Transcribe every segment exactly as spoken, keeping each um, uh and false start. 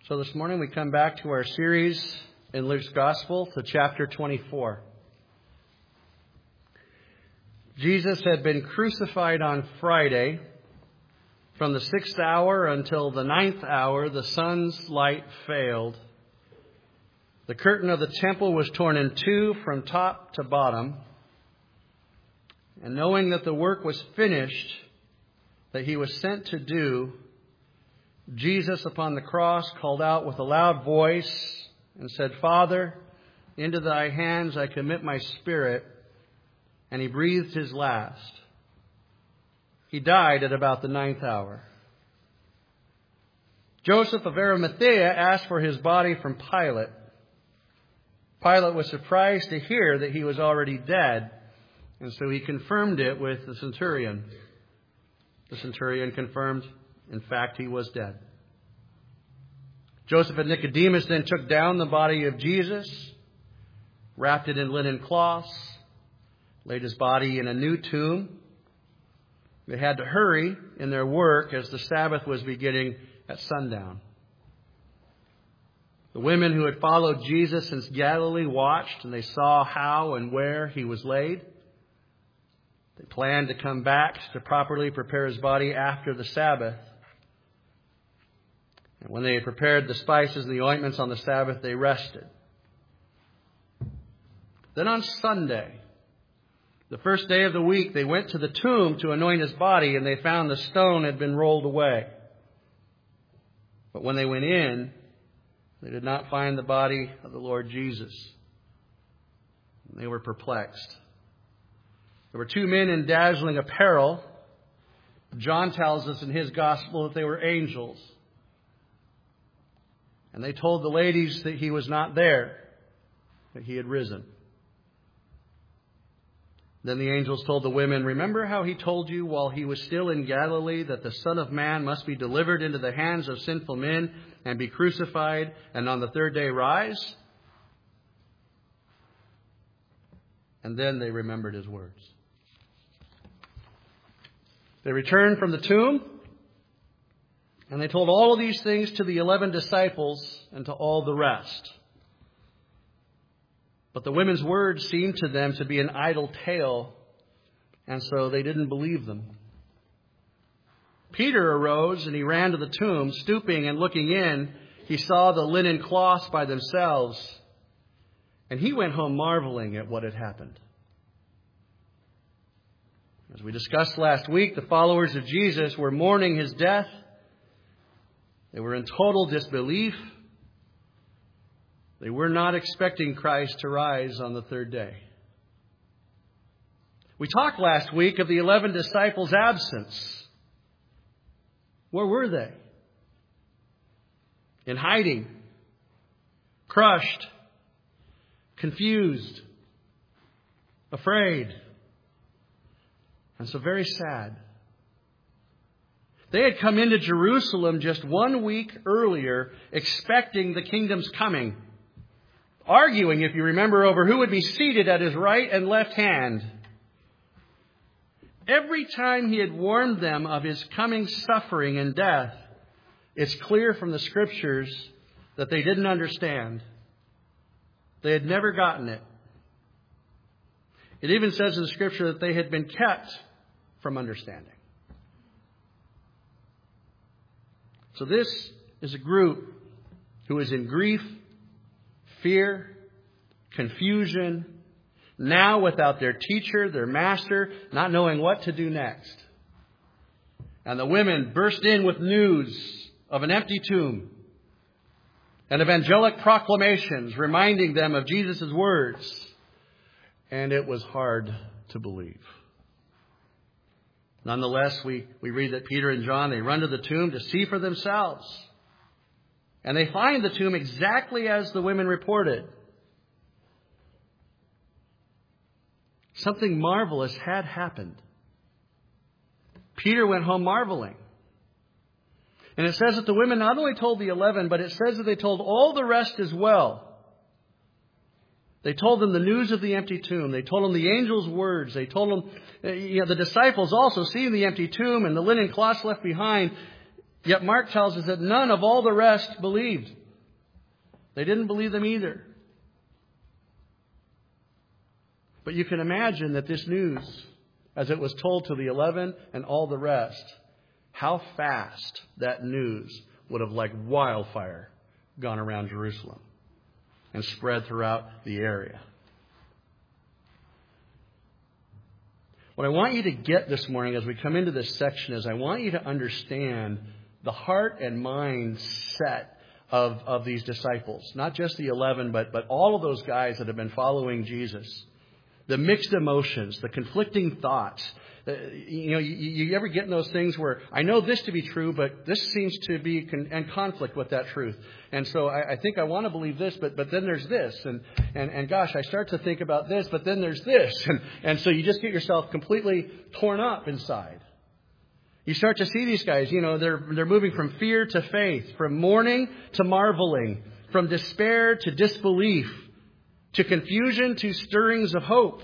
So this morning we come back to our series in Luke's Gospel to chapter twenty-four. Jesus had been crucified on Friday. From the sixth hour until the ninth hour, the sun's light failed. The curtain of the temple was torn in two from top to bottom. And knowing that the work was finished, that he was sent to do, Jesus upon the cross called out with a loud voice and said, "Father, into thy hands I commit my spirit." And he breathed his last. He died at about the ninth hour. Joseph of Arimathea asked for his body from Pilate. Pilate was surprised to hear that he was already dead, and so he confirmed it with the centurion. The centurion confirmed, in fact, he was dead. Joseph and Nicodemus then took down the body of Jesus, wrapped it in linen cloths, laid his body in a new tomb. They had to hurry in their work as the Sabbath was beginning at sundown. The women who had followed Jesus since Galilee watched, and they saw how and where he was laid. They planned to come back to properly prepare his body after the Sabbath. And when they had prepared the spices and the ointments on the Sabbath, they rested. Then on Sunday, the first day of the week, they went to the tomb to anoint his body, and they found the stone had been rolled away. But when they went in, they did not find the body of the Lord Jesus. They were perplexed. There were two men in dazzling apparel. John tells us in his gospel that they were angels. And they told the ladies that he was not there, that he had risen. Then the angels told the women, "Remember how he told you while he was still in Galilee that the Son of Man must be delivered into the hands of sinful men and be crucified and on the third day rise?" And then they remembered his words. They returned from the tomb, and they told all of these things to the eleven disciples and to all the rest. But the women's words seemed to them to be an idle tale, and so they didn't believe them. Peter arose and he ran to the tomb. Stooping and looking in, he saw the linen cloths by themselves, and he went home marveling at what had happened. As we discussed last week, the followers of Jesus were mourning his death. They were in total disbelief. They were not expecting Christ to rise on the third day. We talked last week of the eleven disciples' absence. Where were they? In hiding, crushed, confused, afraid, and so very sad. They had come into Jerusalem just one week earlier, expecting the kingdom's coming, arguing, if you remember, over who would be seated at his right and left hand. Every time he had warned them of his coming suffering and death, it's clear from the Scriptures that they didn't understand. They had never gotten it. It even says in the Scripture that they had been kept from understanding. So this is a group who is in grief, fear, confusion, now without their teacher, their master, not knowing what to do next. And the women burst in with news of an empty tomb and of angelic proclamations reminding them of Jesus' words. And it was hard to believe. Nonetheless, we, we read that Peter and John, they run to the tomb to see for themselves. And they find the tomb exactly as the women reported. Something marvelous had happened. Peter went home marveling. And it says that the women not only told the eleven, but it says that they told all the rest as well. They told them the news of the empty tomb. They told them the angel's words. They told them, you know, the disciples also seeing the empty tomb and the linen cloths left behind. Yet Mark tells us that none of all the rest believed. They didn't believe them either. But you can imagine that this news, as it was told to the eleven and all the rest, how fast that news would have, like wildfire, gone around Jerusalem and spread throughout the area. What I want you to get this morning as we come into this section is I want you to understand the heart and mindset of, of these disciples. Not just the eleven, but, but all of those guys that have been following Jesus. The mixed emotions, the conflicting thoughts. Uh, you know, you, you ever get in those things where I know this to be true, but this seems to be con- in conflict with that truth. And so I, I think I want to believe this, but, but then there's this. And, and, and gosh, I start to think about this, but then there's this. And, and so you just get yourself completely torn up inside. You start to see these guys, you know, they're, they're moving from fear to faith, from mourning to marveling, from despair to disbelief, to confusion to stirrings of hope.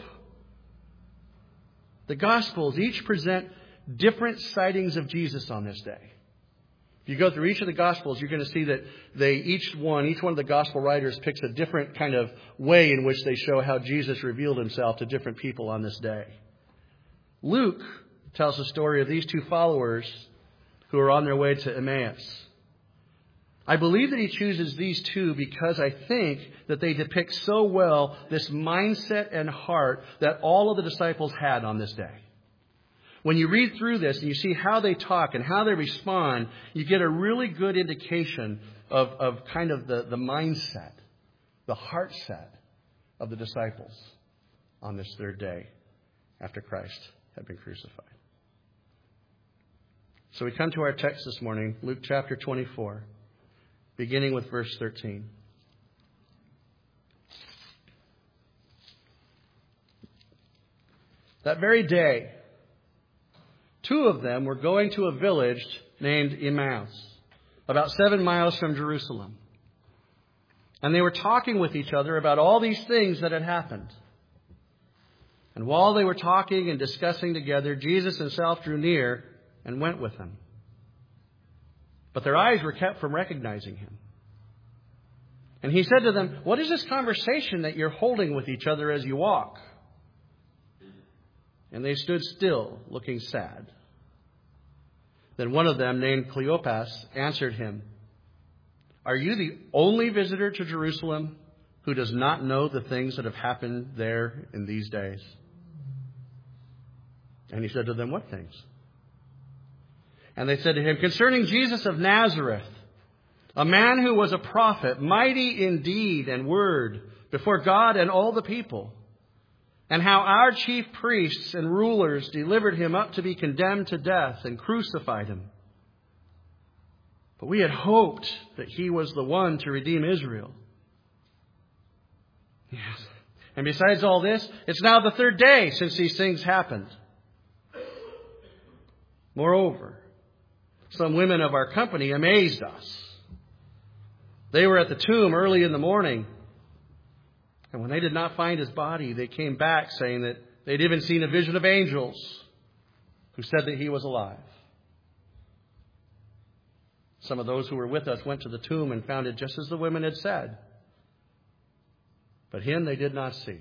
The Gospels each present different sightings of Jesus on this day. If you go through each of the Gospels, you're going to see that they each one, each one of the Gospel writers picks a different kind of way in which they show how Jesus revealed himself to different people on this day. Luke tells the story of these two followers who are on their way to Emmaus. I believe that he chooses these two because I think that they depict so well this mindset and heart that all of the disciples had on this day. When you read through this and you see how they talk and how they respond, you get a really good indication of, of kind of the, the mindset, the heart set of the disciples on this third day after Christ had been crucified. So we come to our text this morning, Luke chapter twenty-four. Beginning with verse thirteen. That very day, two of them were going to a village named Emmaus, about seven miles from Jerusalem. And they were talking with each other about all these things that had happened. And while they were talking and discussing together, Jesus himself drew near and went with them. But their eyes were kept from recognizing him. And he said to them, "What is this conversation that you're holding with each other as you walk?" And they stood still, looking sad. Then one of them, named Cleopas, answered him, "Are you the only visitor to Jerusalem who does not know the things that have happened there in these days?" And he said to them, "What things?" And they said to him, "Concerning Jesus of Nazareth, a man who was a prophet, mighty in deed and word before God and all the people, and how our chief priests and rulers delivered him up to be condemned to death and crucified him. But we had hoped that he was the one to redeem Israel." Yes. And besides all this, it's now the third day since these things happened. Moreover, some women of our company amazed us. They were at the tomb early in the morning, and when they did not find his body, they came back saying that they'd even seen a vision of angels who said that he was alive. Some of those who were with us went to the tomb and found it just as the women had said, but him they did not see.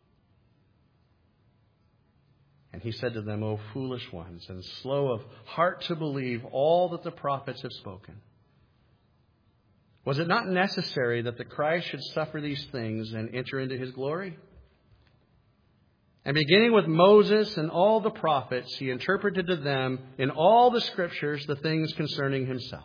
And he said to them, "O foolish ones, and slow of heart to believe all that the prophets have spoken. Was it not necessary that the Christ should suffer these things and enter into his glory?" And beginning with Moses and all the prophets, he interpreted to them in all the scriptures the things concerning himself.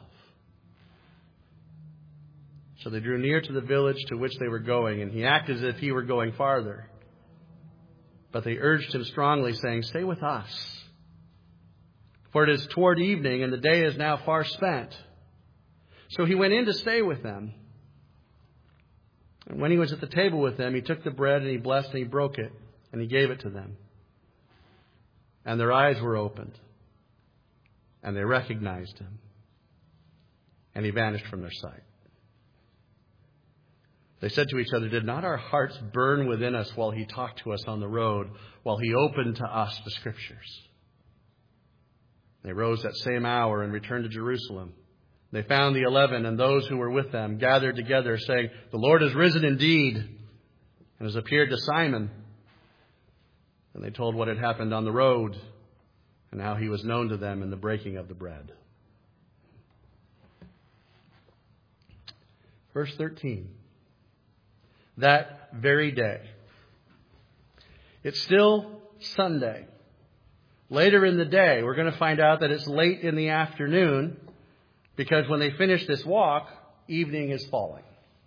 So they drew near to the village to which they were going, and he acted as if he were going farther. But they urged him strongly, saying, "Stay with us, for it is toward evening, and the day is now far spent." So he went in to stay with them. And when he was at the table with them, he took the bread and he blessed and he broke it and he gave it to them. And their eyes were opened and they recognized him. And he vanished from their sight. They said to each other, "Did not our hearts burn within us while he talked to us on the road, while he opened to us the scriptures?" They rose that same hour and returned to Jerusalem. They found the eleven and those who were with them gathered together, saying, "The Lord is risen indeed and has appeared to Simon." And they told what had happened on the road and how he was known to them in the breaking of the bread. Verse thirteen. That very day. It's still Sunday. Later in the day, we're going to find out that it's late in the afternoon, because when they finish this walk, evening is falling.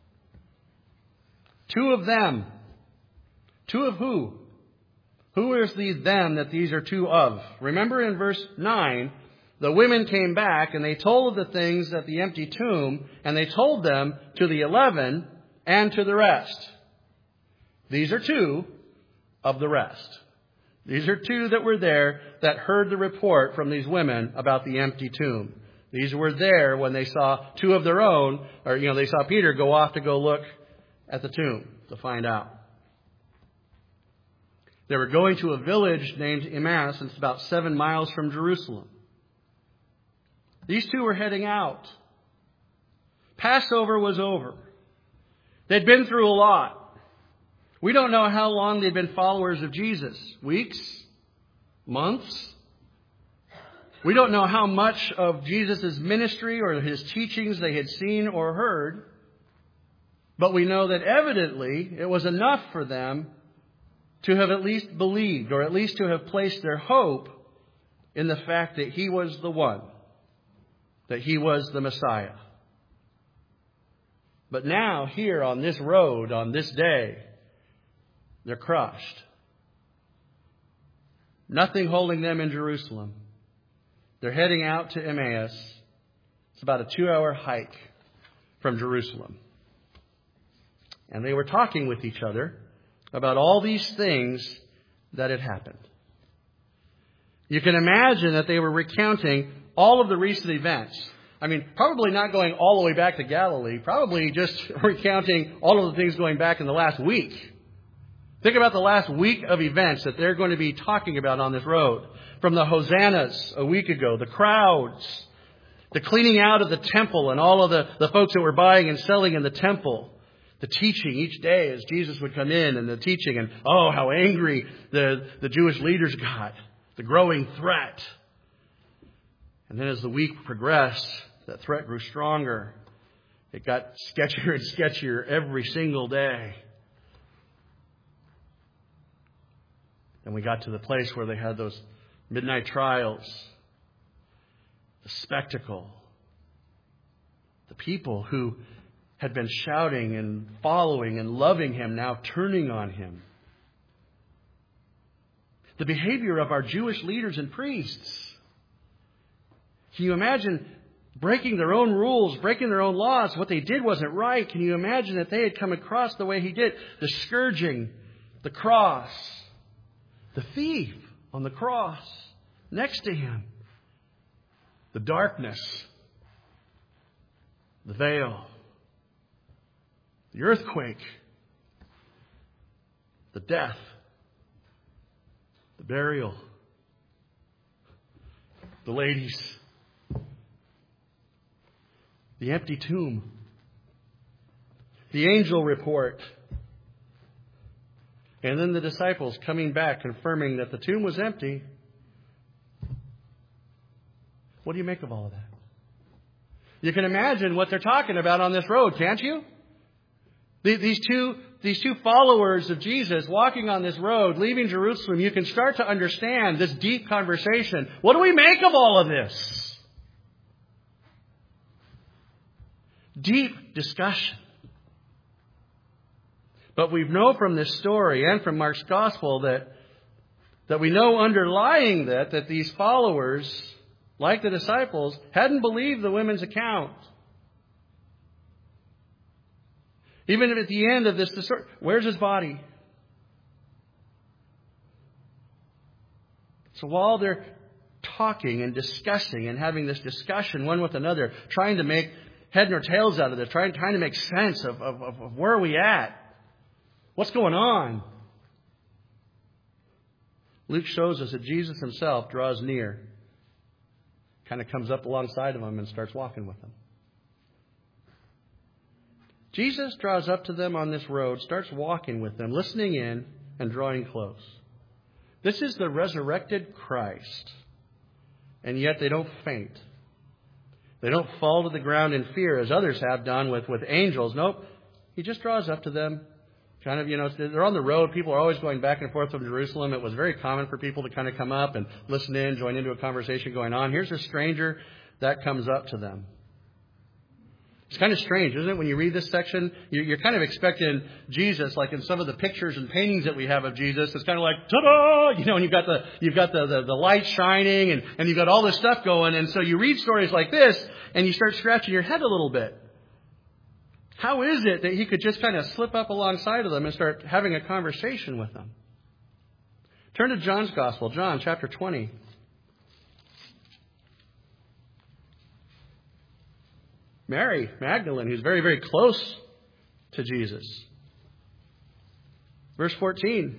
Two of them. Two of who? Who is these them that these are two of? Remember in verse nine, the women came back and they told of the things at the empty tomb, and they told them to the eleven and to the rest. These are two of the rest. These are two that were there that heard the report from these women about the empty tomb. These were there when they saw two of their own, or, you know, they saw Peter go off to go look at the tomb to find out. They were going to a village named Emmaus, and it's about seven miles from Jerusalem. These two were heading out. Passover was over. They'd been through a lot. We don't know how long they'd been followers of Jesus. Weeks? Months? We don't know how much of Jesus' ministry or his teachings they had seen or heard. But we know that evidently it was enough for them to have at least believed, or at least to have placed their hope in the fact that he was the one, that he was the Messiah. But now, here on this road, on this day, they're crushed. Nothing holding them in Jerusalem. They're heading out to Emmaus. It's about a two-hour hike from Jerusalem. And they were talking with each other about all these things that had happened. You can imagine that they were recounting all of the recent events. I mean, probably not going all the way back to Galilee, probably just recounting all of the things going back in the last week. Think about the last week of events that they're going to be talking about on this road. From the hosannas a week ago, the crowds, the cleaning out of the temple and all of the, the folks that were buying and selling in the temple, the teaching each day as Jesus would come in, and the teaching, and oh, how angry the, the Jewish leaders got, the growing threat. And then as the week progressed, that threat grew stronger. It got sketchier and sketchier every single day. And we got to the place where they had those midnight trials, the spectacle, the people who had been shouting and following and loving him now turning on him. The behavior of our Jewish leaders and priests. Can you imagine breaking their own rules, breaking their own laws? What they did wasn't right. Can you imagine that they had come across the way he did? The scourging, the cross, the thief on the cross next to him, the darkness, the veil, the earthquake, the death, the burial, the ladies, the empty tomb, the angel report, and then the disciples coming back confirming that the tomb was empty. What do you make of all of that? You can imagine what they're talking about on this road, can't you? These two, these two followers of Jesus walking on this road, leaving Jerusalem, you can start to understand this deep conversation. What do we make of all of this? Deep discussion. But we know from this story and from Mark's gospel that, that we know underlying that, that these followers, like the disciples, hadn't believed the women's account. Even at the end of this, where's his body? So while they're talking and discussing and having this discussion one with another, trying to make head nor tails out of this, trying, trying to make sense of, of, of where are we at? What's going on? Luke shows us that Jesus himself draws near, kind of comes up alongside of them and starts walking with them. Jesus draws up to them on this road, starts walking with them, listening in and drawing close. This is the resurrected Christ. And yet they don't faint. They don't fall to the ground in fear as others have done with, with angels. Nope. He just draws up to them. Kind of, you know, they're on the road. People are always going back and forth from Jerusalem. It was very common for people to kind of come up and listen in, join into a conversation going on. Here's a stranger that comes up to them. It's kind of strange, isn't it? When you read this section, you're kind of expecting Jesus, like in some of the pictures and paintings that we have of Jesus. It's kind of like, ta-da! You know, and you've got the you've got the, the, the light shining, and, and you've got all this stuff going. And so you read stories like this, and you start scratching your head a little bit. How is it that he could just kind of slip up alongside of them and start having a conversation with them? Turn to John's Gospel, John chapter twenty. Mary Magdalene, who's very, very close to Jesus. Verse fourteen.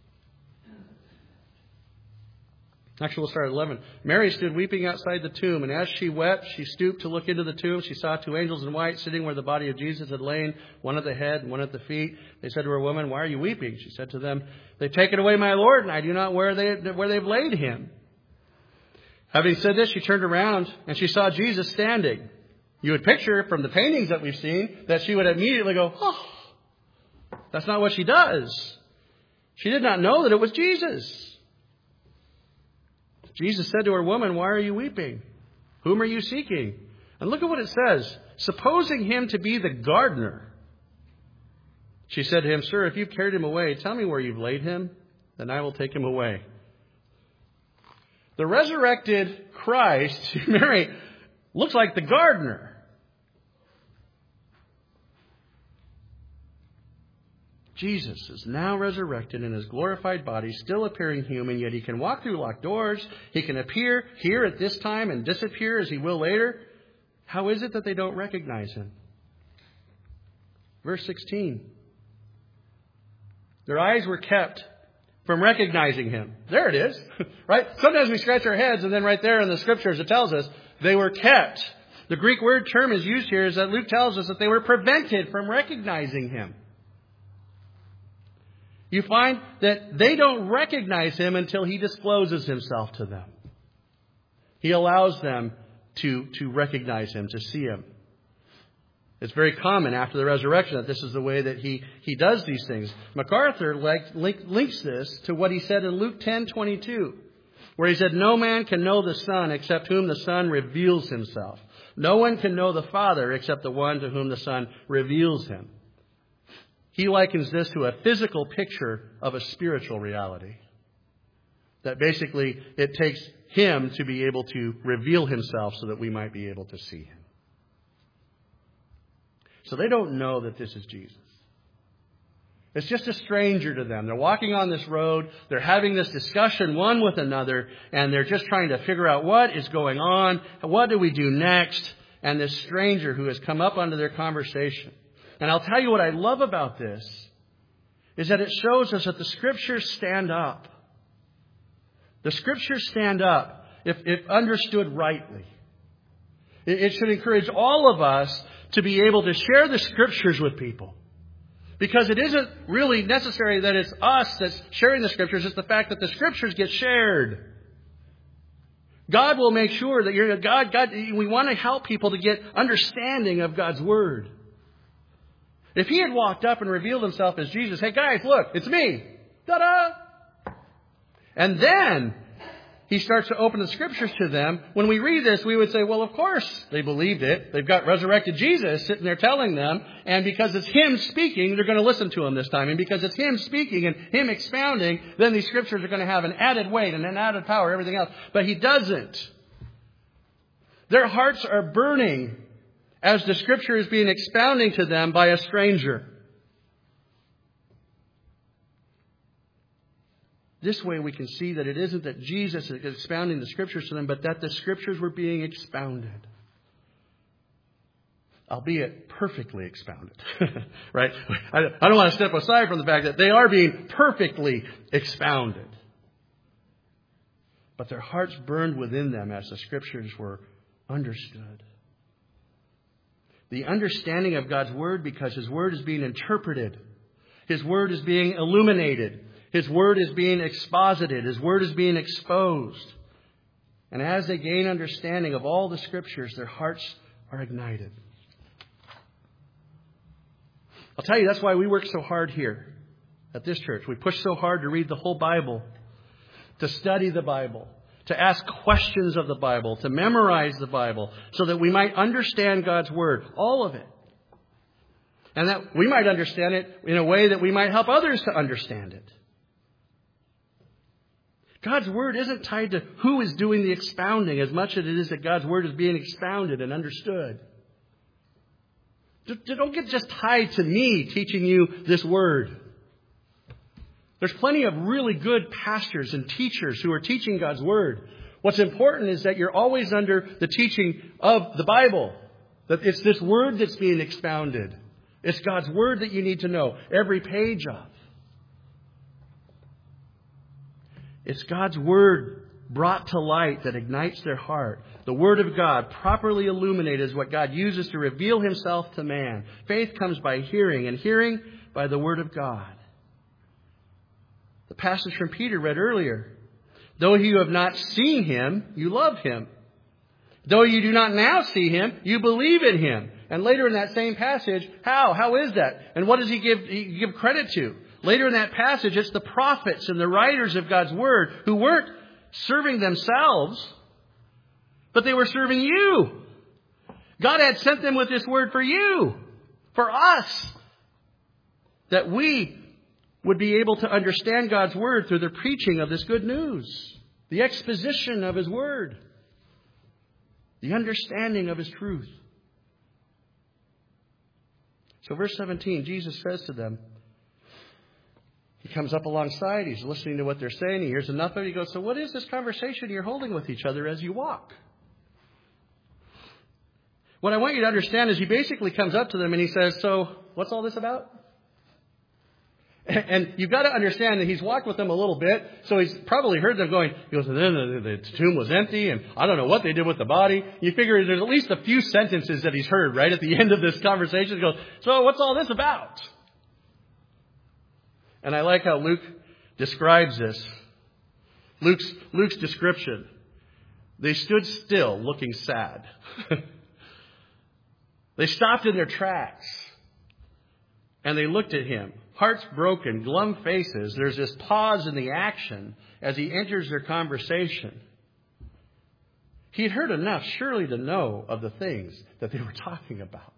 Actually, we'll start at eleven. Mary stood weeping outside the tomb, and as she wept, she stooped to look into the tomb. She saw two angels in white sitting where the body of Jesus had lain, one at the head and one at the feet. They said to her, "Woman, why are you weeping?" She said to them, "They've taken away my Lord, and I do not know where, they, where they've laid him." Having said this, she turned around, and she saw Jesus standing. You would picture from the paintings that we've seen that she would immediately go, "Oh." That's not what she does. She did not know that it was Jesus. Jesus said to her, "Woman, why are you weeping? Whom are you seeking?" And look at what it says. Supposing him to be the gardener, she said to him, "Sir, if you've carried him away, tell me where you've laid him, then I will take him away." The resurrected Christ, Mary, looks like the gardener. Jesus is now resurrected in his glorified body, still appearing human, yet he can walk through locked doors. He can appear here at this time and disappear as he will later. How is it that they don't recognize him? Verse sixteen. Their eyes were kept from recognizing him. There it is. Right? Sometimes we scratch our heads, and then right there in the scriptures it tells us they were kept. The Greek word term is used here is that Luke tells us that they were prevented from recognizing him. You find that they don't recognize him until he discloses himself to them. He allows them to, to recognize him, to see him. It's very common after the resurrection that this is the way that he, he does these things. MacArthur like, link, links this to what he said in Luke ten twenty-two, where he said, "No man can know the Son except whom the Son reveals himself. No one can know the Father except the one to whom the Son reveals him." He likens this to a physical picture of a spiritual reality. That basically it takes him to be able to reveal himself so that we might be able to see him. So they don't know that this is Jesus. It's just a stranger to them. They're walking on this road. They're having this discussion one with another. And they're just trying to figure out what is going on. What do we do next? And this stranger who has come up onto their conversation. And I'll tell you what I love about this is that it shows us that the Scriptures stand up. The Scriptures stand up if, if understood rightly. It, it should encourage all of us to be able to share the Scriptures with people. Because it isn't really necessary that it's us that's sharing the Scriptures. It's the fact that the Scriptures get shared. God will make sure that you're God. God. We want to help people to get understanding of God's Word. If he had walked up and revealed himself as Jesus, "Hey guys, look, it's me. Ta-da!" And then he starts to open the Scriptures to them. When we read this, we would say, well, of course they believed it. They've got resurrected Jesus sitting there telling them. And because it's him speaking, they're going to listen to him this time. And because it's him speaking and him expounding, then these Scriptures are going to have an added weight and an added power, everything else. But he doesn't. Their hearts are burning as the Scripture is being expounding to them by a stranger. This way we can see that it isn't that Jesus is expounding the Scriptures to them, but that the Scriptures were being expounded. Albeit perfectly expounded. Right? I don't want to step aside from the fact that they are being perfectly expounded. But their hearts burned within them as the Scriptures were understood. the understanding of God's Word because His Word is being interpreted. His Word is being illuminated. His Word is being exposited. His Word is being exposed. And as they gain understanding of all the Scriptures, their hearts are ignited. I'll tell you, that's why we work so hard here at this church. We push so hard to read the whole Bible, to study the Bible, to ask questions of the Bible, to memorize the Bible, so that we might understand God's Word, all of it. And that we might understand it in a way that we might help others to understand it. God's Word isn't tied to who is doing the expounding as much as it is that God's Word is being expounded and understood. Don't get just tied to me teaching you this Word. There's plenty of really good pastors and teachers who are teaching God's Word. What's important is that you're always under the teaching of the Bible. That it's this Word that's being expounded. It's God's Word that you need to know every page of. It's God's Word brought to light that ignites their heart. The Word of God, properly illuminated, is what God uses to reveal Himself to man. Faith comes by hearing, and hearing by the Word of God. The passage from Peter read earlier. Though you have not seen Him, you love Him. Though you do not now see Him, you believe in Him. And later in that same passage, how? How is that? And what does He give, he give credit to? Later in that passage, it's the prophets and the writers of God's Word who weren't serving themselves, but they were serving you. God had sent them with this Word for you, for us, that we would be able to understand God's Word through the preaching of this good news, the exposition of His Word, the understanding of His truth. So verse seventeen, Jesus says to them, He comes up alongside, He's listening to what they're saying, He hears enough of it, He goes, so what is this conversation you're holding with each other as you walk? What I want you to understand is He basically comes up to them and He says, so what's all this about? And you've got to understand that He's walked with them a little bit, so He's probably heard them going, He goes, and then the, the tomb was empty, and I don't know what they did with the body. You figure there's at least a few sentences that He's heard right at the end of this conversation. He goes, so what's all this about? And I like how Luke describes this. Luke's, Luke's description. They stood still, looking sad. They stopped in their tracks, and they looked at Him. Hearts broken, glum faces. There's this pause in the action as He enters their conversation. He'd heard enough, surely, to know of the things that they were talking about.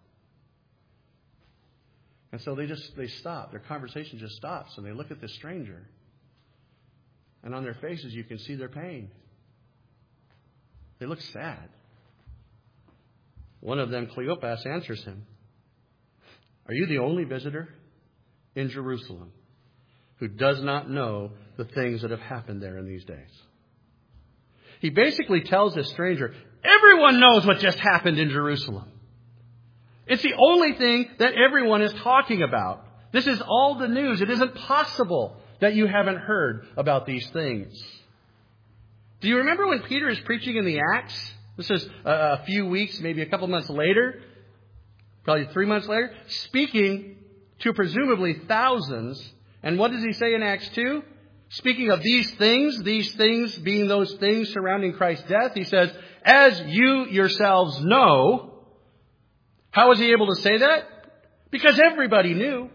And so they just, they stop. Their conversation just stops, and they look at this stranger. And on their faces, you can see their pain. They look sad. One of them, Cleopas, answers him, are you the only visitor in Jerusalem who does not know the things that have happened there in these days? He basically tells this stranger, everyone knows what just happened in Jerusalem. It's the only thing that everyone is talking about. This is all the news. It isn't possible that you haven't heard about these things. Do you remember when Peter is preaching in the Acts? This is a few weeks, maybe a couple months later, probably three months later, speaking to presumably thousands. And what does he say in Acts two? Speaking of these things, these things being those things surrounding Christ's death, he says, as you yourselves know. How was he able to say that? Because everybody knew.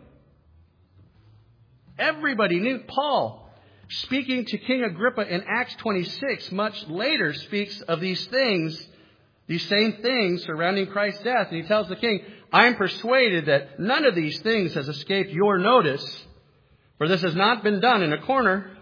Everybody knew. Paul, speaking to King Agrippa in Acts twenty-six, much later speaks of these things, these same things surrounding Christ's death. And he tells the king, I am persuaded that none of these things has escaped your notice, for this has not been done in a corner.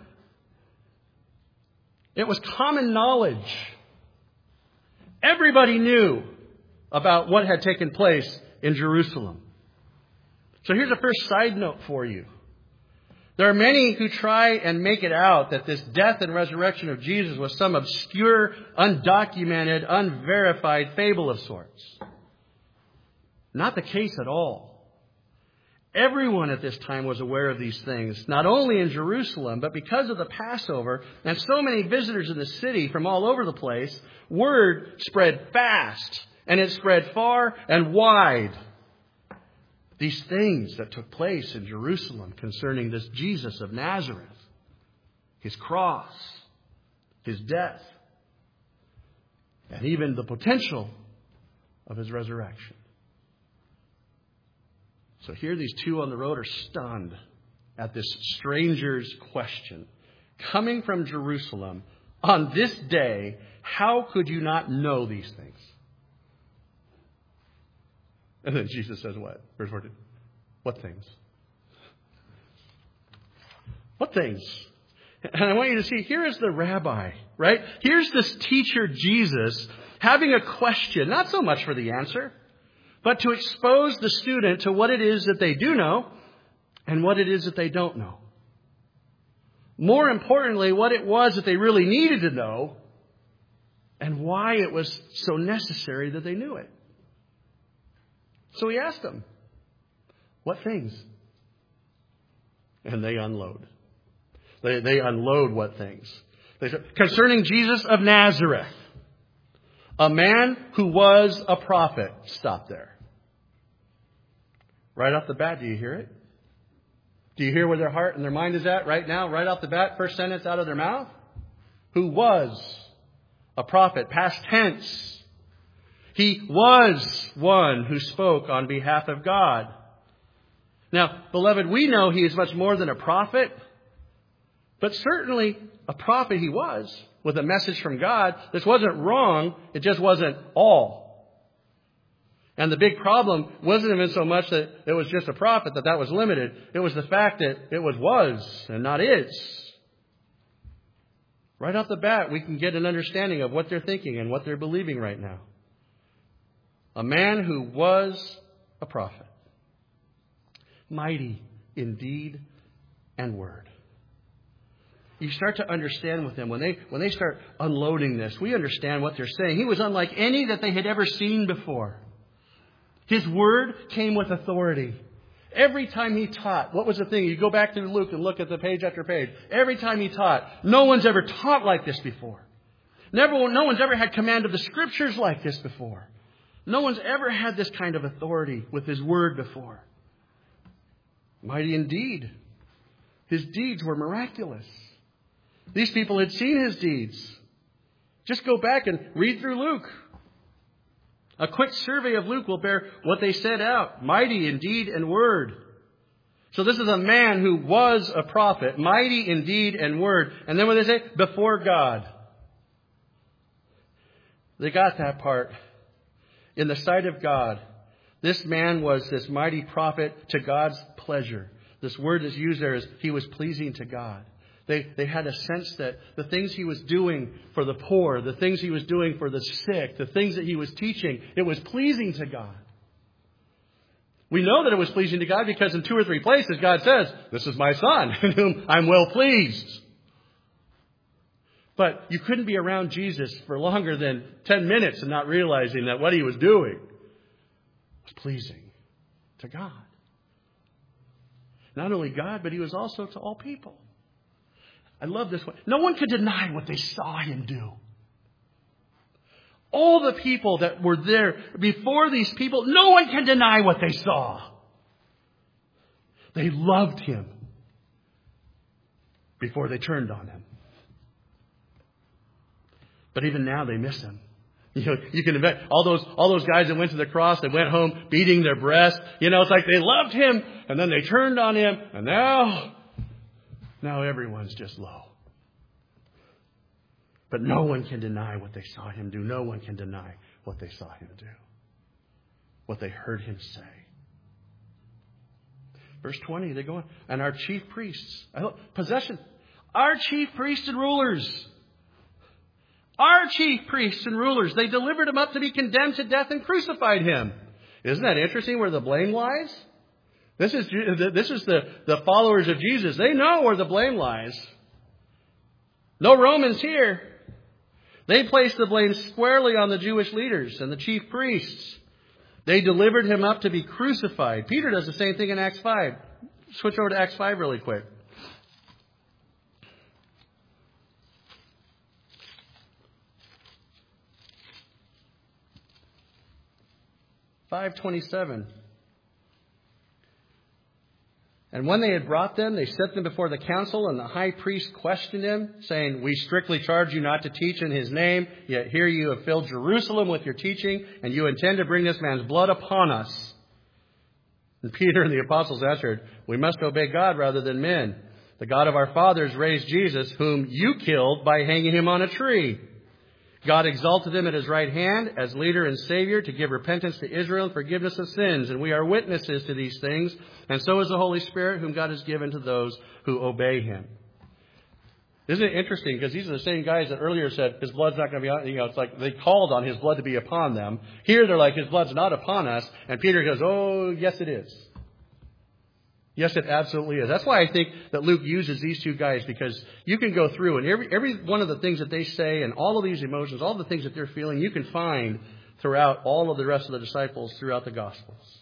It was common knowledge. Everybody knew about what had taken place in Jerusalem. So here's a first side note for you. There are many who try and make it out that this death and resurrection of Jesus was some obscure, undocumented, unverified fable of sorts. Not the case at all. Everyone at this time was aware of these things, not only in Jerusalem, but because of the Passover and so many visitors in the city from all over the place, word spread fast And it spread far and wide. These things that took place in Jerusalem concerning this Jesus of Nazareth, his cross, his death, and even the potential of his resurrection. So here these two on the road are stunned at this stranger's question. Coming from Jerusalem on this day, how could you not know these things? And then Jesus says what? Verse fourteen. What things? What things? And I want you to see, here is the rabbi, right? Here's this teacher Jesus having a question, not so much for the answer, but to expose the student to what it is that they do know and what it is that they don't know. More importantly, what it was that they really needed to know and why it was so necessary that they knew it. So he asked them, what things? And they unload. They, they unload what things? They said, concerning Jesus of Nazareth, a man who was a prophet. Stop there. Right off the bat, do you hear it? Do you hear where their heart and their mind is at right now? Right off the bat, first sentence out of their mouth. Who was a prophet, past tense. He was one who spoke on behalf of God. Now, beloved, we know he is much more than a prophet. But certainly a prophet he was, with a message from God. This wasn't wrong. It just wasn't all. And the big problem wasn't even so much that it was just a prophet, that that was limited. It was the fact that it was was and not is. Right off the bat, we can get an understanding of what they're thinking and what they're believing right now. A man who was a prophet. Mighty in deed and word. You start to understand with them, when they when they start unloading this, we understand what they're saying. He was unlike any that they had ever seen before. His word came with authority. Every time he taught, what was the thing? You go back to Luke and look at the page after page. Every time he taught, no one's ever taught like this before. Never, no one's ever had command of the Scriptures like this before. No one's ever had this kind of authority with his word before. Mighty indeed. His deeds were miraculous. These people had seen his deeds. Just go back and read through Luke. A quick survey of Luke will bear what they said out. Mighty in deed and word. So this is a man who was a prophet. Mighty in deed and word. And then what they say? Before God. They got that part. In the sight of God, this man was this mighty prophet to God's pleasure. This word is used there as he was pleasing to God. They, they had a sense that the things he was doing for the poor, the things he was doing for the sick, the things that he was teaching, it was pleasing to God. We know that it was pleasing to God because in two or three places God says, this is my son in whom I'm well pleased. But you couldn't be around Jesus for longer than ten minutes and not realizing that what he was doing was pleasing to God. Not only God, but he was also to all people. I love this one. No one could deny what they saw him do. All the people that were there before these people, no one can deny what they saw. They loved him before they turned on him. But even now they miss him. You know, you can imagine all those all those guys that went to the cross, they went home beating their breast. You know, it's like they loved him and then they turned on him, and now Now everyone's just low. But no one can deny what they saw him do. No one can deny what they saw him do. What they heard him say. Verse twenty, they go on. And our chief priests, I look, possession, our chief priests and rulers, our chief priests and rulers, they delivered him up to be condemned to death and crucified him. Isn't that interesting where the blame lies? This is this is the, the followers of Jesus. They know where the blame lies. No Romans here. They placed the blame squarely on the Jewish leaders and the chief priests. They delivered him up to be crucified. Peter does the same thing in Acts five. Switch over to Acts five really quick. five twenty-seven. And when they had brought them, they set them before the council, and the high priest questioned him, saying, "We strictly charge you not to teach in his name, yet here you have filled Jerusalem with your teaching, and you intend to bring this man's blood upon us." And Peter and the apostles answered, "We must obey God rather than men. The God of our fathers raised Jesus, whom you killed by hanging him on a tree. God exalted him at his right hand as leader and Savior to give repentance to Israel and forgiveness of sins. And we are witnesses to these things. And so is the Holy Spirit, whom God has given to those who obey him." Isn't it interesting? Because these are the same guys that earlier said his blood's not going to be on, you know, it's like they called on his blood to be upon them. Here they're like, his blood's not upon us. And Peter goes, "Oh, yes, it is. Yes, it absolutely is." That's why I think that Luke uses these two guys, because you can go through and every every one of the things that they say and all of these emotions, all the things that they're feeling, you can find throughout all of the rest of the disciples throughout the Gospels.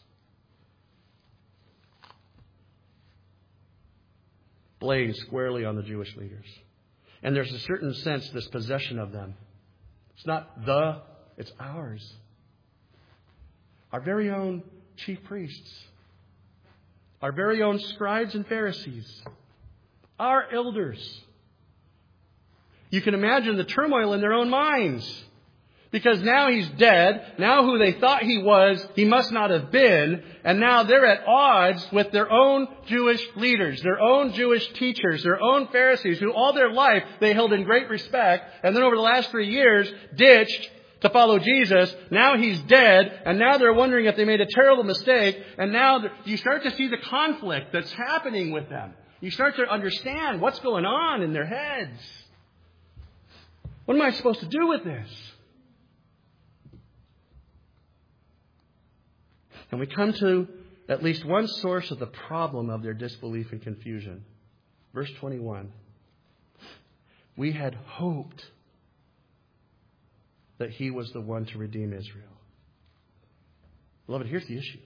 Blamed squarely on the Jewish leaders. And there's a certain sense, this possession of them. It's not the, it's ours. Our very own chief priests. Our very own scribes and Pharisees. Our elders. You can imagine the turmoil in their own minds. Because now he's dead. Now who they thought he was, he must not have been. And now they're at odds with their own Jewish leaders, their own Jewish teachers, their own Pharisees, who all their life they held in great respect. And then over the last three years, ditched to follow Jesus. Now he's dead. And now they're wondering if they made a terrible mistake. And now you start to see the conflict that's happening with them. You start to understand what's going on in their heads. What am I supposed to do with this? And we come to at least one source of the problem of their disbelief and confusion. Verse twenty-one. We had hoped that he was the one to redeem Israel. Beloved, here's the issue.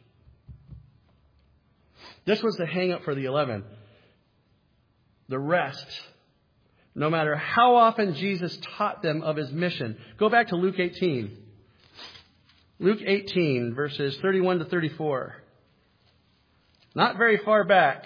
This was the hang-up for the eleven. The rest, no matter how often Jesus taught them of his mission. Go back to Luke eighteen. Luke eighteen, verses thirty-one to thirty-four. Not very far back.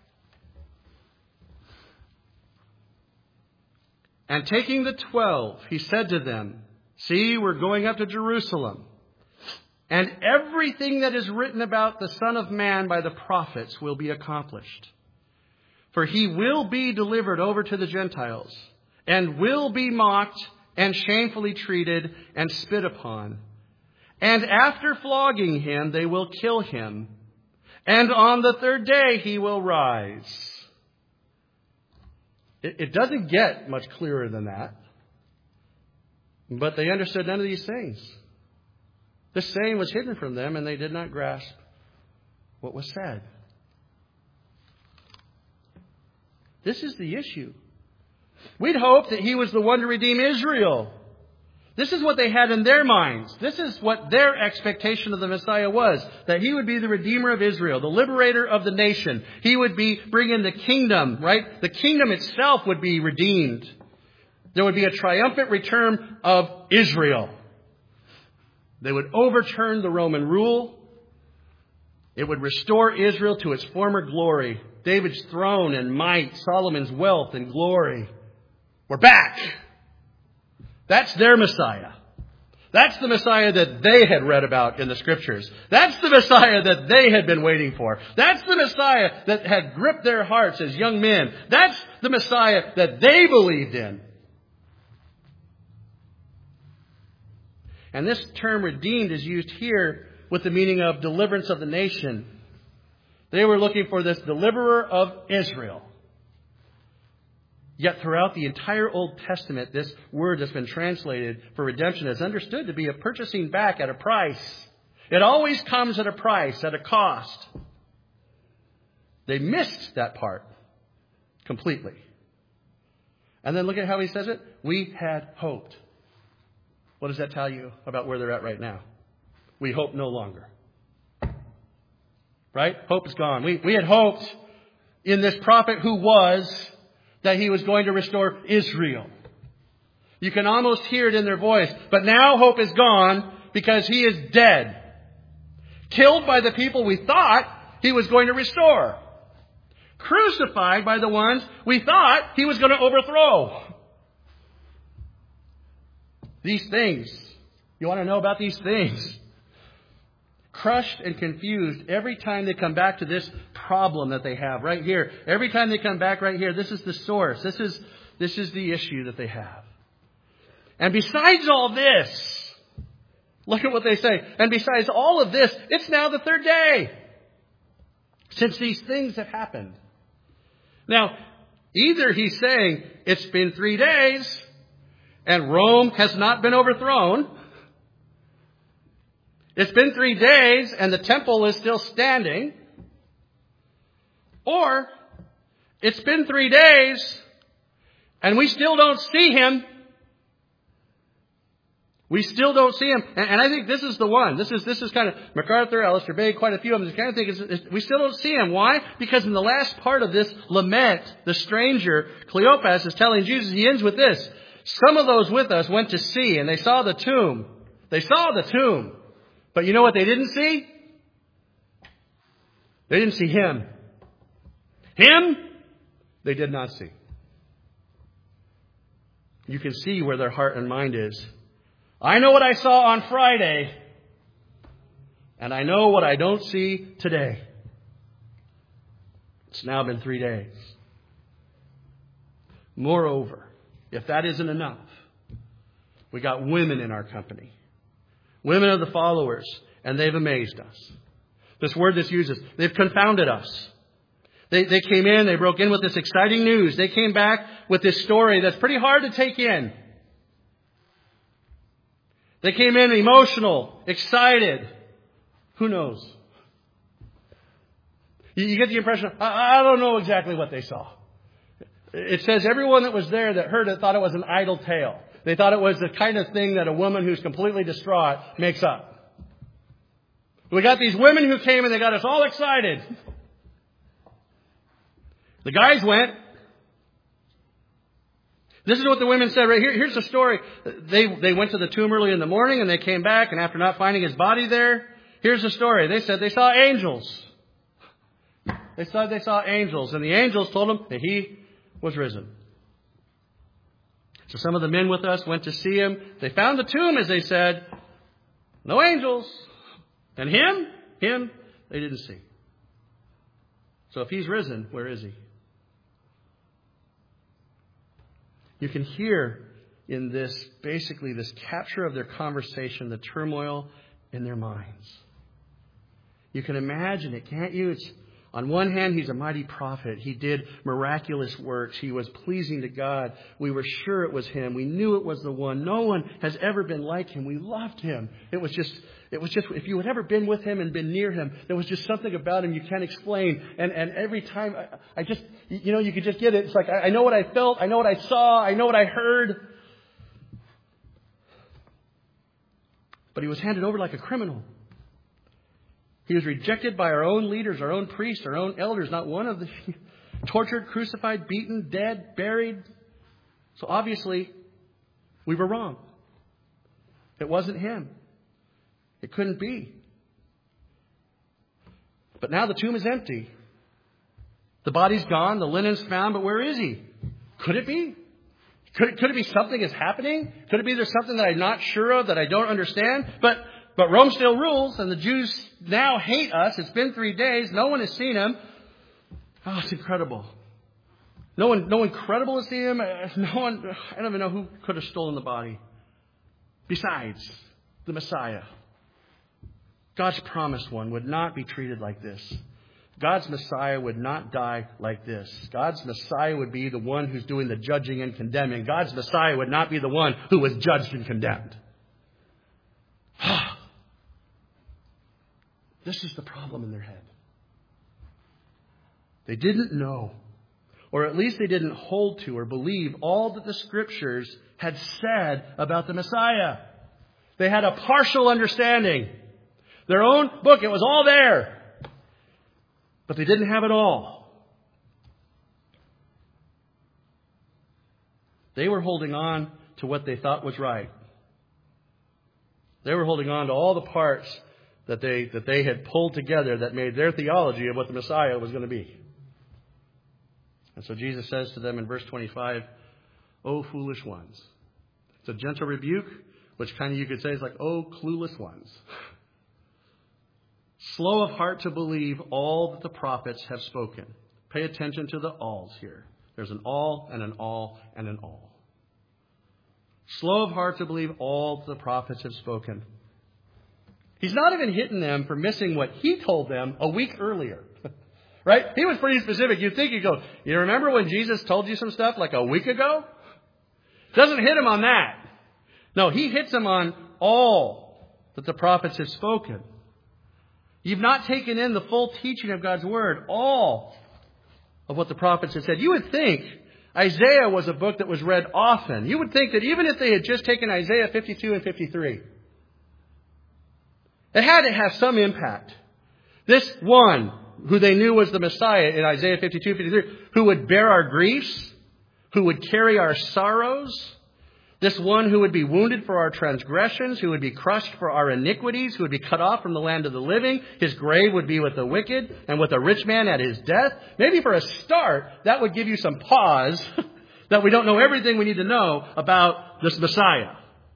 And taking the twelve, he said to them, "See, we're going up to Jerusalem. And everything that is written about the Son of Man by the prophets will be accomplished. For he will be delivered over to the Gentiles, and will be mocked and shamefully treated and spit upon. And after flogging him, they will kill him. And on the third day, he will rise." It, it doesn't get much clearer than that. But they understood none of these things. This saying was hidden from them, and they did not grasp what was said. This is the issue. We'd hoped that he was the one to redeem Israel. This is what they had in their minds. This is what their expectation of the Messiah was. That he would be the Redeemer of Israel, the liberator of the nation. He would be bringing the kingdom, right? The kingdom itself would be redeemed. There would be a triumphant return of Israel. They would overturn the Roman rule. It would restore Israel to its former glory. David's throne and might, Solomon's wealth and glory. We're back. That's their Messiah. That's the Messiah that they had read about in the Scriptures. That's the Messiah that they had been waiting for. That's the Messiah that had gripped their hearts as young men. That's the Messiah that they believed in. And this term redeemed is used here with the meaning of deliverance of the nation. They were looking for this deliverer of Israel. Yet throughout the entire Old Testament, this word that's been translated for redemption is understood to be a purchasing back at a price. It always comes at a price, at a cost. They missed that part completely. And then look at how he says it. We had hoped. What does that tell you about where they're at right now? We hope no longer. Right? Hope is gone. We, we had hoped in this prophet who was that he was going to restore Israel. You can almost hear it in their voice. But now hope is gone because he is dead. Killed by the people we thought he was going to restore. Crucified by the ones we thought he was going to overthrow. These things. You want to know about these things? Crushed and confused every time they come back to this problem that they have right here. Every time they come back right here, this is the source. This is, this is the issue that they have. And besides all this, look at what they say. And besides all of this, it's now the third day since these things have happened. Now, either he's saying it's been three days and Rome has not been overthrown. It's been three days and the temple is still standing. Or it's been three days and we still don't see him. We still don't see him. And, and I think this is the one. This is this is kind of MacArthur, Alistair Begg, quite a few of them. This kind of thing is, is we still don't see him. Why? Because in the last part of this lament, the stranger, Cleopas, is telling Jesus, he ends with this. Some of those with us went to see and they saw the tomb. They saw the tomb. But you know what they didn't see? They didn't see him. Him, they did not see. You can see where their heart and mind is. I know what I saw on Friday, and I know what I don't see today. It's now been three days. Moreover, if that isn't enough, we got women in our company. Women are the followers, and they've amazed us. This word that's used is, they've confounded us. They, they came in, they broke in with this exciting news. They came back with this story that's pretty hard to take in. They came in emotional, excited. Who knows? You, you get the impression, I, I don't know exactly what they saw. It says everyone that was there that heard it thought it was an idle tale. They thought it was the kind of thing that a woman who's completely distraught makes up. We got these women who came and they got us all excited. The guys went. This is what the women said right here. Here's the story. They, they went to the tomb early in the morning and they came back, and after not finding his body there, here's the story. They said they saw angels. They said they saw angels, and the angels told them that he was risen. So some of the men with us went to see him. They found the tomb, as they said. No angels. And him? Him, they didn't see. So if he's risen, where is he? You can hear in this, basically this capture of their conversation, the turmoil in their minds. You can imagine it, can't you? It's, on one hand, he's a mighty prophet. He did miraculous works. He was pleasing to God. We were sure it was him. We knew it was the one. No one has ever been like him. We loved him. It was just, it was just, if you had ever been with him and been near him, there was just something about him you can't explain. And, and every time, I, I just, you know, you could just get it. It's like, I, I know what I felt. I know what I saw. I know what I heard. But he was handed over like a criminal. He was rejected by our own leaders, our own priests, our own elders. Not one of the tortured, crucified, beaten, dead, buried. So obviously, we were wrong. It wasn't him. It couldn't be. But now the tomb is empty. The body's gone. The linen's found. But where is he? Could it be? Could it, could it be something is happening? Could it be there's something that I'm not sure of, that I don't understand? But But Rome still rules, and the Jews now hate us. It's been three days. No one has seen him. Oh, it's incredible. No one, no one credible has seen him. No one, I don't even know who could have stolen the body. Besides, the Messiah. God's promised one would not be treated like this. God's Messiah would not die like this. God's Messiah would be the one who's doing the judging and condemning. God's Messiah would not be the one who was judged and condemned. This is the problem in their head. They didn't know, or at least they didn't hold to or believe all that the Scriptures had said about the Messiah. They had a partial understanding. Their own book, it was all there. But they didn't have it all. They were holding on to what they thought was right. They were holding on to all the parts that they, that they had pulled together that made their theology of what the Messiah was going to be. And so Jesus says to them in verse twenty-five, "O foolish ones." It's a gentle rebuke, which kind of you could say is like, "Oh, clueless ones." Slow of heart to believe all that the prophets have spoken. Pay attention to the alls here. There's an all and an all and an all. Slow of heart to believe all that the prophets have spoken. He's not even hitting them for missing what he told them a week earlier. Right? He was pretty specific. You'd think, you go, you remember when Jesus told you some stuff like a week ago? Doesn't hit him on that. No, he hits him on all that the prophets have spoken. You've not taken in the full teaching of God's Word, all of what the prophets had said. You would think Isaiah was a book that was read often. You would think that even if they had just taken Isaiah fifty-two and fifty-three, it had to have some impact. This one, who they knew was the Messiah in Isaiah fifty-two, fifty-three, who would bear our griefs, who would carry our sorrows, this one who would be wounded for our transgressions, who would be crushed for our iniquities, who would be cut off from the land of the living. His grave would be with the wicked and with a rich man at his death. Maybe for a start, that would give you some pause that we don't know everything we need to know about this Messiah.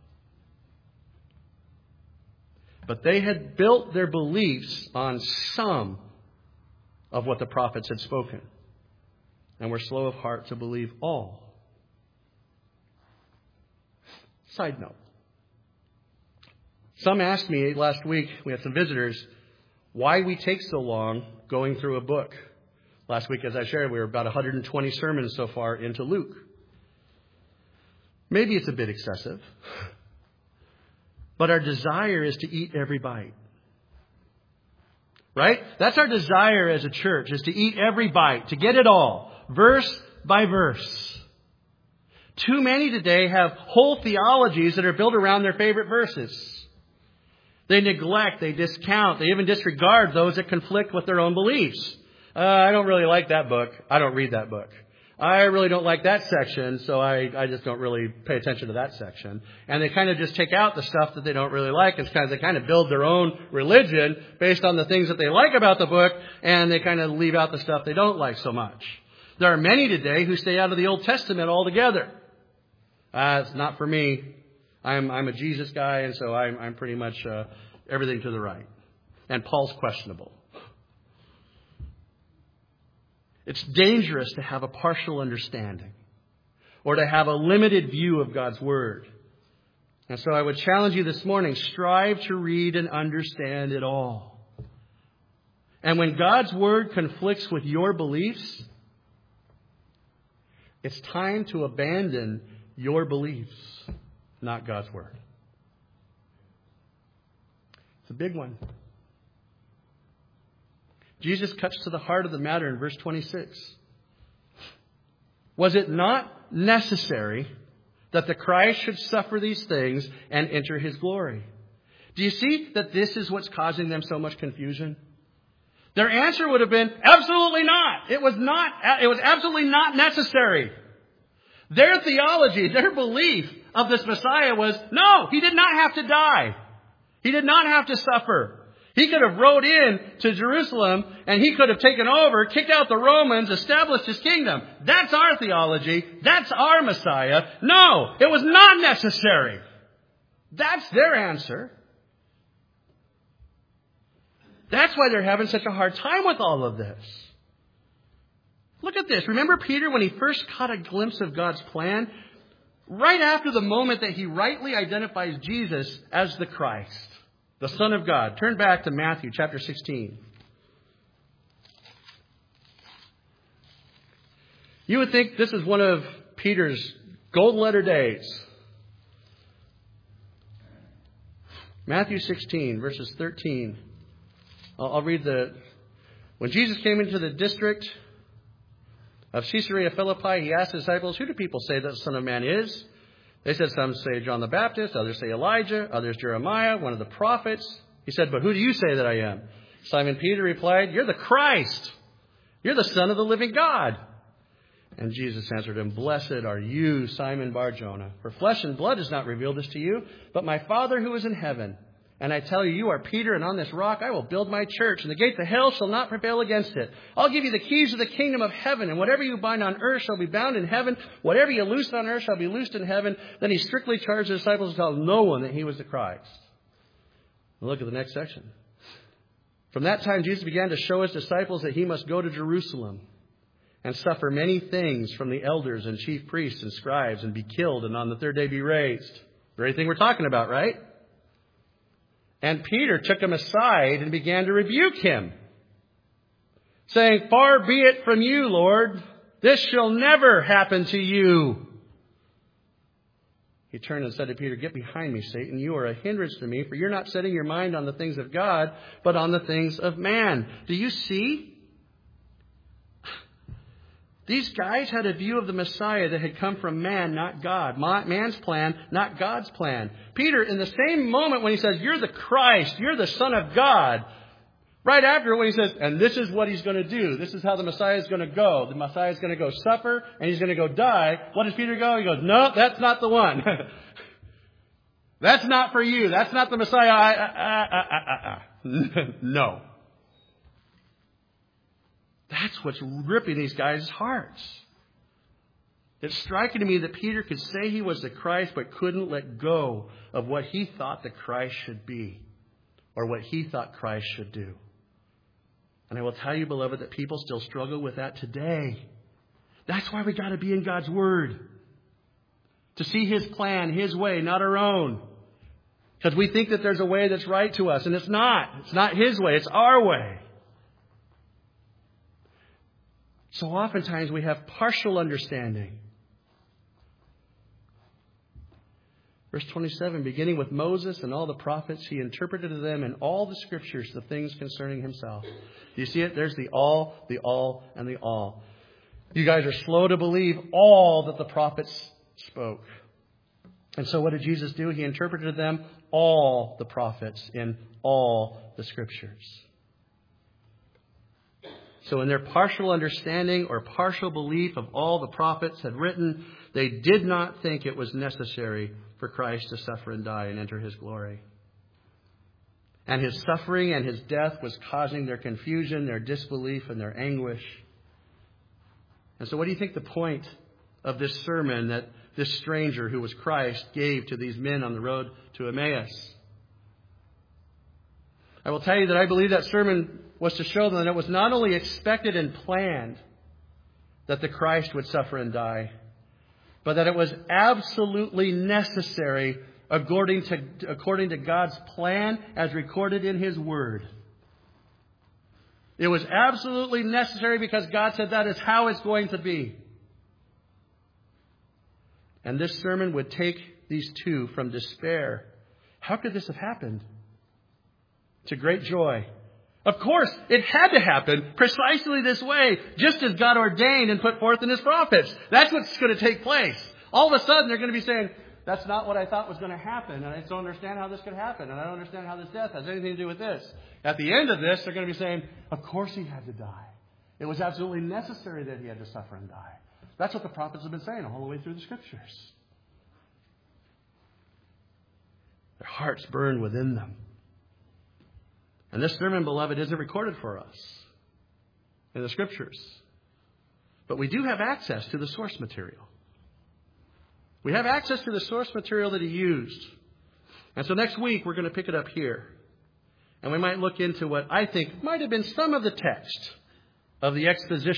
But they had built their beliefs on some of what the prophets had spoken, and were slow of heart to believe all. Side note. Some asked me last week, we had some visitors, why we take so long going through a book. Last week, as I shared, we were about one hundred twenty sermons so far into Luke. Maybe it's a bit excessive, but our desire is to eat every bite. Right? That's our desire as a church, is to eat every bite, to get it all, verse by verse. Too many today have whole theologies that are built around their favorite verses. They neglect, they discount, they even disregard those that conflict with their own beliefs. Uh, I don't really like that book. I don't read that book. I really don't like that section, so I, I just don't really pay attention to that section. And they kind of just take out the stuff that they don't really like, and kind of, they kind of build their own religion based on the things that they like about the book, and they kind of leave out the stuff they don't like so much. There are many today who stay out of the Old Testament altogether. Uh, it's not for me. I'm I'm a Jesus guy, and so I'm I'm pretty much uh, everything to the right. And Paul's questionable. It's dangerous to have a partial understanding or to have a limited view of God's Word. And so I would challenge you this morning, strive to read and understand it all. And when God's Word conflicts with your beliefs, it's time to abandon your beliefs, not God's Word. It's a big one. Jesus cuts to the heart of the matter in verse twenty-six. Was it not necessary that the Christ should suffer these things and enter His glory? Do you see that this is what's causing them so much confusion? Their answer would have been, absolutely not. It was not, it was absolutely not necessary. Their theology, their belief of this Messiah was, no, He did not have to die. He did not have to suffer. He could have rode in to Jerusalem and He could have taken over, kicked out the Romans, established His kingdom. That's our theology. That's our Messiah. No, it was not necessary. That's their answer. That's why they're having such a hard time with all of this. Look at this. Remember Peter when he first caught a glimpse of God's plan? Right after the moment that he rightly identifies Jesus as the Christ, the Son of God. Turn back to Matthew chapter sixteen. You would think this is one of Peter's gold letter days. Matthew sixteen, verses thirteen. I'll, I'll read the... When Jesus came into the district of Caesarea Philippi, He asked His disciples, who do people say that the Son of Man is? They said, some say John the Baptist, others say Elijah, others Jeremiah, one of the prophets. He said, but who do you say that I am? Simon Peter replied, you're the Christ. You're the Son of the living God. And Jesus answered him, blessed are you, Simon Bar-Jonah, for flesh and blood has not revealed this to you, but my Father who is in heaven. And I tell you, you are Peter, and on this rock I will build my church, and the gates of hell shall not prevail against it. I'll give you the keys of the kingdom of heaven, and whatever you bind on earth shall be bound in heaven. Whatever you loose on earth shall be loosed in heaven. Then he strictly charged the disciples to tell no one that he was the Christ. Look at the next section. From that time, Jesus began to show his disciples that he must go to Jerusalem and suffer many things from the elders and chief priests and scribes and be killed and on the third day be raised. The very thing we're talking about, right? And Peter took him aside and began to rebuke him, saying, "Far be it from you, Lord. This shall never happen to you." He turned and said to Peter, "Get behind me, Satan. You are a hindrance to me, for you're not setting your mind on the things of God, but on the things of man." Do you see? These guys had a view of the Messiah that had come from man, not God. Man's plan, not God's plan. Peter, in the same moment when he says, "You're the Christ, you're the Son of God," right after when he says, "And this is what he's going to do. This is how the Messiah is going to go. The Messiah is going to go suffer and he's going to go die." What does Peter go? He goes, "No, that's not the one. That's not for you. That's not the Messiah." I, I, I, I, I. No. That's what's ripping these guys' hearts. It's striking to me that Peter could say he was the Christ, but couldn't let go of what he thought the Christ should be, or what he thought Christ should do. And I will tell you, beloved, that people still struggle with that today. That's why we got to be in God's Word. To see His plan, His way, not our own. Because we think that there's a way that's right to us, and it's not. It's not His way, it's our way. So oftentimes we have partial understanding. Verse twenty-seven, beginning with Moses and all the prophets, he interpreted to them in all the scriptures the things concerning himself. Do you see it? There's the all, the all, and the all. You guys are slow to believe all that the prophets spoke. And so what did Jesus do? He interpreted to them all the prophets in all the scriptures. So in their partial understanding or partial belief of all the prophets had written, they did not think it was necessary for Christ to suffer and die and enter His glory. And His suffering and His death was causing their confusion, their disbelief, and their anguish. And so what do you think the point of this sermon that this stranger who was Christ gave to these men on the road to Emmaus? I will tell you that I believe that sermon was to show them that it was not only expected and planned that the Christ would suffer and die, but that it was absolutely necessary according to, according to God's plan as recorded in His Word. It was absolutely necessary because God said that is how it's going to be. And this sermon would take these two from despair. How could this have happened? To great joy. Of course, it had to happen precisely this way, just as God ordained and put forth in His prophets. That's what's going to take place. All of a sudden, they're going to be saying, "That's not what I thought was going to happen, and I don't understand how this could happen, and I don't understand how this death has anything to do with this." At the end of this, they're going to be saying, "Of course He had to die. It was absolutely necessary that He had to suffer and die." That's what the prophets have been saying all the way through the Scriptures. Their hearts burn within them. And this sermon, beloved, isn't recorded for us in the Scriptures. But we do have access to the source material. We have access to the source material that He used. And so next week, we're going to pick it up here. And we might look into what I think might have been some of the text of the exposition